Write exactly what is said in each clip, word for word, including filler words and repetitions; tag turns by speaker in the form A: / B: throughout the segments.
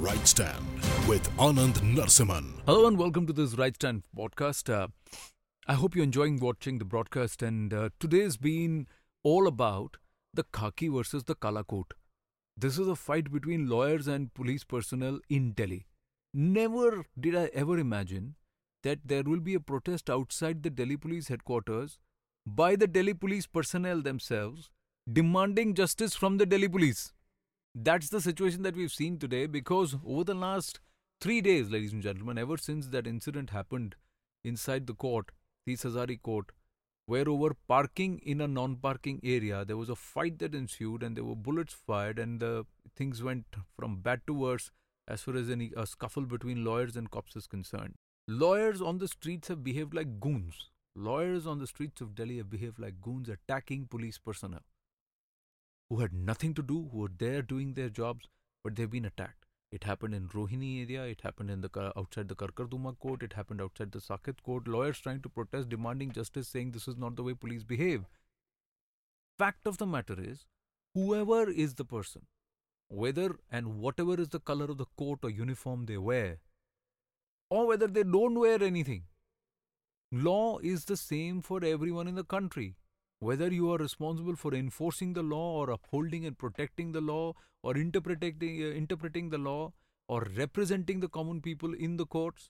A: Right Stand with Anand Narsiman.
B: Hello and welcome to this Right Stand podcast. Uh, I hope you're enjoying watching the broadcast, and uh, today's been all about the khaki versus the kala coat. This is a fight between lawyers and police personnel in Delhi. Never did I ever imagine that there will be a protest outside the Delhi police headquarters by the Delhi police personnel themselves demanding justice from the Delhi police. That's the situation that we've seen today, because over the last three days, ladies and gentlemen, ever since that incident happened inside the court, the Hazari court, where over parking in a non-parking area, there was a fight that ensued and there were bullets fired, and the things went from bad to worse as far as any a scuffle between lawyers and cops is concerned. Lawyers on the streets have behaved like goons. Lawyers on the streets of Delhi have behaved like goons, attacking police personnel who had nothing to do, who were there doing their jobs, but they've been attacked. It happened in Rohini area, it happened in the outside the Karkarduma court, it happened outside the Saket court. Lawyers trying to protest, demanding justice, saying this is not the way police behave. Fact of the matter is, whoever is the person, whether and whatever is the color of the coat or uniform they wear, or whether they don't wear anything, law is the same for everyone in the country. Whether you are responsible for enforcing the law or upholding and protecting the law, or interpreting, uh, interpreting the law, or representing the common people in the courts,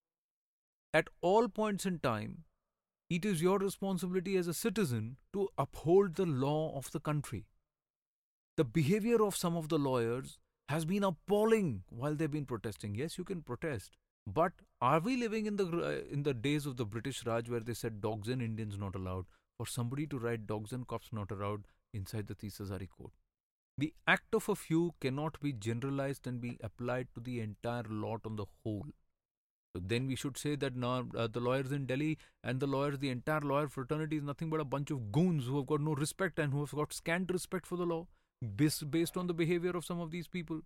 B: at all points in time, it is your responsibility as a citizen to uphold the law of the country. The behavior of some of the lawyers has been appalling while they've been protesting. Yes, you can protest, but are we living in the uh, in the days of the British Raj, where they said dogs and Indians not allowed? For somebody to write dogs and cops not allowed inside the Tees Hazari court. The act of a few cannot be generalized and be applied to the entire lot on the whole. So then we should say that now uh, the lawyers in Delhi and the lawyers, the entire lawyer fraternity is nothing but a bunch of goons who have got no respect and who have got scant respect for the law based, based on the behavior of some of these people.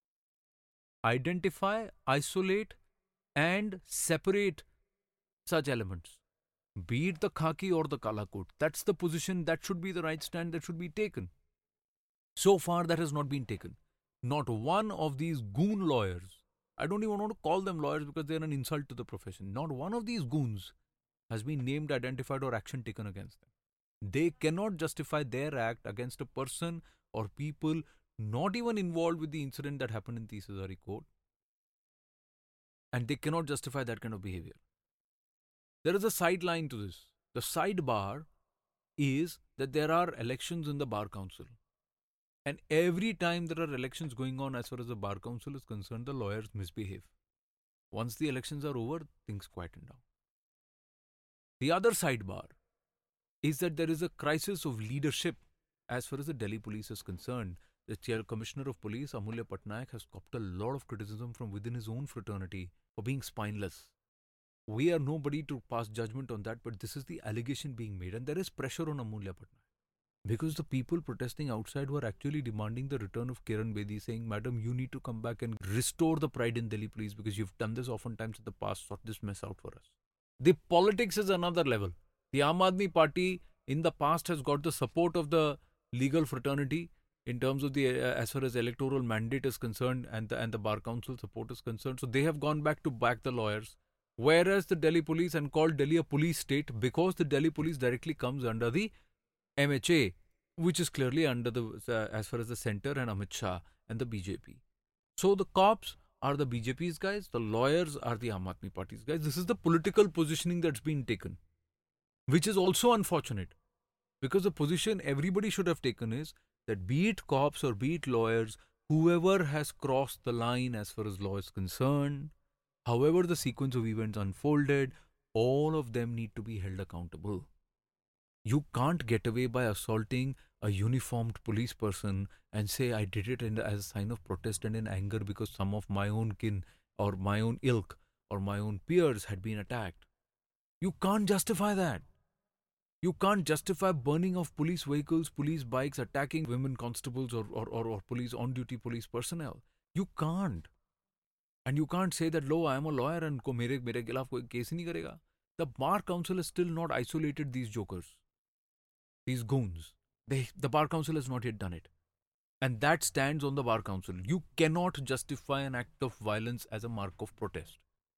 B: Identify, isolate and separate such elements. Be it the khaki or the kala coat. That's the position, that should be the right stand that should be taken. So far, that has not been taken. Not one of these goon lawyers, I don't even want to call them lawyers because they're an insult to the profession. Not one of these goons has been named, identified, or action taken against them. They cannot justify their act against a person or people not even involved with the incident that happened in Tees Hazari court. And they cannot justify that kind of behavior. There is a sideline to this. The sidebar is that there are elections in the Bar Council. And every time there are elections going on, as far as the Bar Council is concerned, the lawyers misbehave. Once the elections are over, things quieten down. The other sidebar is that there is a crisis of leadership as far as the Delhi police is concerned. The Chair Commissioner of Police, Amulya Patnaik, has copped a lot of criticism from within his own fraternity for being spineless. We are nobody to pass judgment on that, but this is the allegation being made, and there is pressure on Amulya Patnaik. Because the people protesting outside were actually demanding the return of Kiran Bedi, saying, Madam, you need to come back and restore the pride in Delhi police because you've done this oftentimes in the past, sort this mess out for us. The politics is another level. The Aam Aadmi Party in the past has got the support of the legal fraternity in terms of the, uh, as far as electoral mandate is concerned, and the, and the Bar Council support is concerned. So they have gone back to back the lawyers. Whereas the Delhi police, and called Delhi a police state because the Delhi police directly comes under the M H A, which is clearly under the, uh, as far as the centre and Amit Shah and the B J P. So the cops are the B J P's guys, the lawyers are the Aam Aadmi Party's guys. This is the political positioning that's been taken, which is also unfortunate, because the position everybody should have taken is that be it cops or be it lawyers, whoever has crossed the line as far as law is concerned, however the sequence of events unfolded, all of them need to be held accountable. You can't get away by assaulting a uniformed police person and say, I did it in, as a sign of protest and in anger because some of my own kin or my own ilk or my own peers had been attacked. You can't justify that. You can't justify burning of police vehicles, police bikes, attacking women constables or, or, or, or police on-duty police personnel. You can't. And you can't say that, lo, I am a lawyer and ko mere, mere khilaf koi case hi nahi karega. The Bar Council has still not isolated these jokers, these goons. They, the Bar Council has not yet done it. And that stands on the Bar Council. You cannot justify an act of violence as a mark of protest.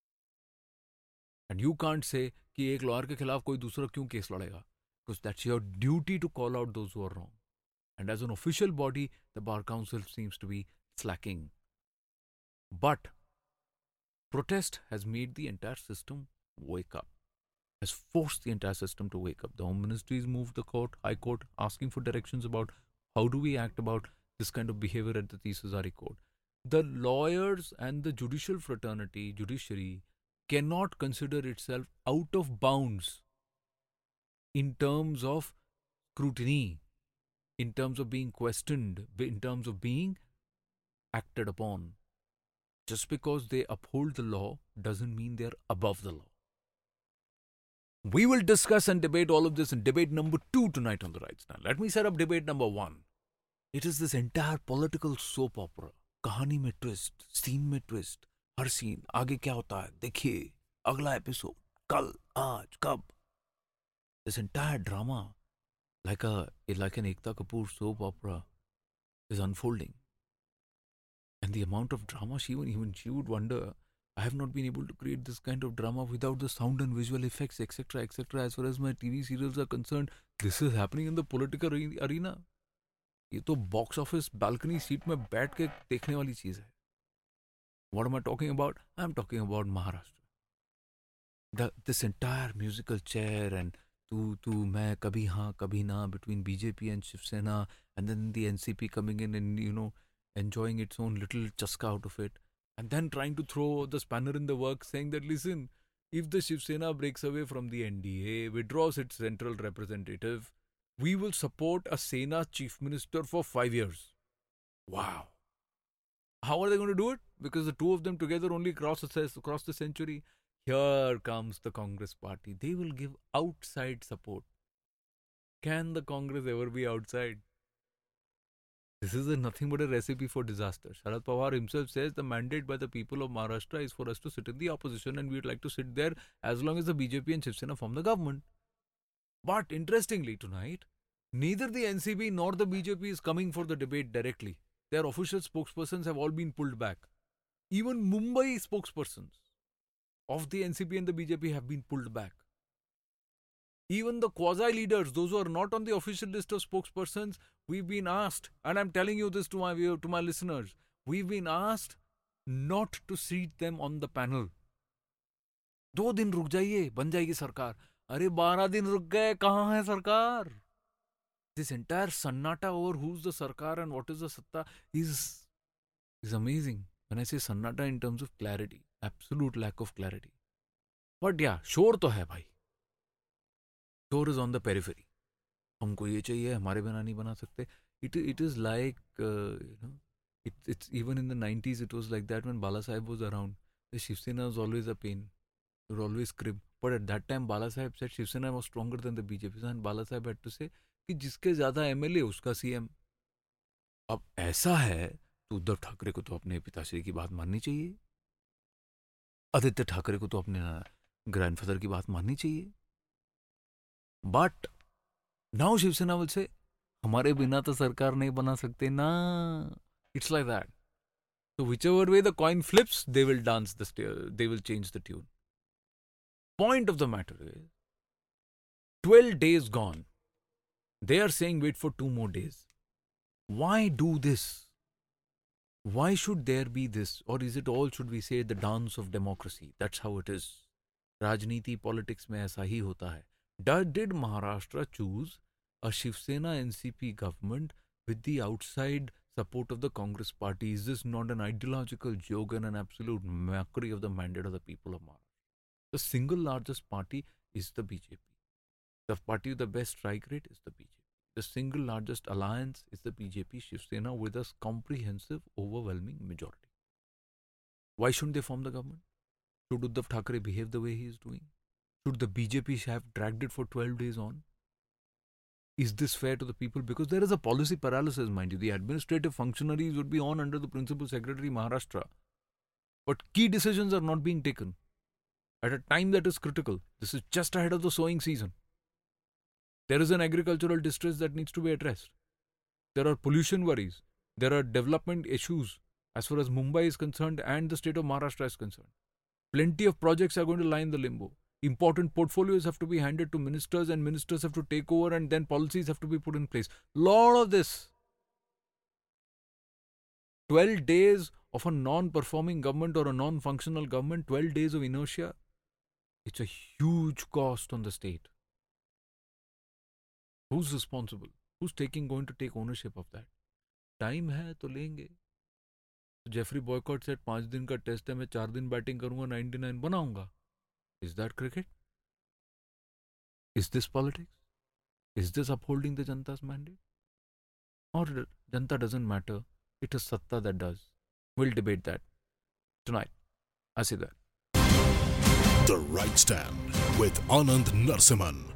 B: And you can't say कि एक lawyer के खिलाफ कोई दूसरा क्यों case लड़ेगा, because that's your duty to call out those who are wrong. And as an official body, the Bar Council seems to be slacking. But protest has made the entire system wake up, has forced the entire system to wake up. The Home Ministry has moved the court, High Court, asking for directions about how do we act about this kind of behavior at the Tees Hazare Court. The lawyers and the judicial fraternity, judiciary, cannot consider itself out of bounds in terms of scrutiny, in terms of being questioned, in terms of being acted upon. Just because they uphold the law doesn't mean they're above the law. We will discuss and debate all of this in debate number two tonight on The Right Stand. Let me set up debate number one. It is this entire political soap opera. कहानी में twist, scene में twist, हर scene, आगे क्या होता है, देखिए, अगला episode, कल, आज, कब. This entire drama, like a like an Ekta Kapoor soap opera, is unfolding. And the amount of drama, she even, even she would wonder, I have not been able to create this kind of drama without the sound and visual effects, et cetera, et cetera. As far as my T V serials are concerned, this is happening in the political arena. ये तो box office balcony seat में बैठ के देखने वाली चीज है. What am I talking about? I'm talking about Maharashtra. The, this entire musical chair and tu tu मैं कभी हाँ कभी ना between B J P and Shiv Sena, and then the N C P coming in and, you know, enjoying its own little chaska out of it, and then trying to throw the spanner in the works, saying that, listen, if the Shiv Sena breaks away from the N D A, withdraws its central representative, we will support a Sena chief minister for five years. Wow. How are they going to do it? Because the two of them together only cross the, cross the century. Here comes the Congress party. They will give outside support. Can the Congress ever be outside? This is a nothing but a recipe for disaster. Sharad Pawar himself says the mandate by the people of Maharashtra is for us to sit in the opposition, and we would like to sit there as long as the B J P and Shiv Sena form the government. But interestingly tonight, neither the N C P nor the B J P is coming for the debate directly. Their official spokespersons have all been pulled back. Even Mumbai spokespersons of the N C P and the B J P have been pulled back. Even the quasi-leaders, those who are not on the official list of spokespersons, we've been asked, and I'm telling you this to my to my listeners, we've been asked not to seat them on the panel. दो दिन रुक जाइए, बन जाएगी सरकार. अरे बारह दिन रुक गए, कहाँ है सरकार? This entire sannata over who's the sarkar and what is the satta is, is amazing. When I say sannata in terms of clarity, absolute lack of clarity. But yeah, shore तो है भाई. Shore is on the periphery. हमको ये चाहिए, हमारे बिना नहीं बना सकते. It it is like uh, you know, it, it's even in the nineties it was like that when Bala Sahib was around. The Shiv Sena was always a pain. They would always crib. But at that time Bala Sahib said Shiv Sena was stronger than the B J P, and Bala Sahib had to say कि जिसके ज्यादा MLA उसका CM. अब ऐसा है तो उद्धव ठाकरे को तो अपने पिताश्री की बात माननी चाहिए. आदित्य ठाकरे को तो अपने ग्रैंडफादर की बात माननी चाहिए. But now Shiv Sena will say हमारे बिना तो सरकार नहीं बना सकते ना. It's like that. So whichever way the coin flips, they will dance the st- they will change the tune. Point of the matter is, twelve days gone. They are saying wait for two more days. Why do this? Why should there be this? Or is it all, should we say, the dance of democracy? That's how it is. Rajniti, politics में ऐसा ही होता है. Did, did Maharashtra choose a Shiv Sena N C P government with the outside support of the Congress party? Is this not an ideological joke and an absolute mockery of the mandate of the people of Maharashtra? The single largest party is the B J P. The party with the best strike rate is the B J P. The single largest alliance is the B J P Shiv Sena with a comprehensive, overwhelming majority. Why shouldn't they form the government? Should Uddhav Thackeray behave the way he is doing? Should the B J P have dragged it for twelve days on? Is this fair to the people? Because there is a policy paralysis, mind you. The administrative functionaries would be on under the Principal Secretary Maharashtra. But key decisions are not being taken at a time that is critical. This is just ahead of the sowing season. There is an agricultural distress that needs to be addressed. There are pollution worries. There are development issues as far as Mumbai is concerned and the state of Maharashtra is concerned. Plenty of projects are going to lie in the limbo. Important portfolios have to be handed to ministers and ministers have to take over and then policies have to be put in place. Lot of this. twelve days of a non-performing government or a non-functional government, twelve days of inertia, it's a huge cost on the state. Who's responsible? Who's taking going to take ownership of that? Time है तो लेंगे. Jeffrey Boycott said पांच दिन का test है, मैं चार दिन बैटिंग करूंगा, ninety-nine बनाऊंगा. Is that cricket? Is this politics? Is this upholding the Janta's mandate? Or Janta doesn't matter? It is Satta that does. We'll debate that tonight. I see that.
A: The Right Stand with Anand Narsiman.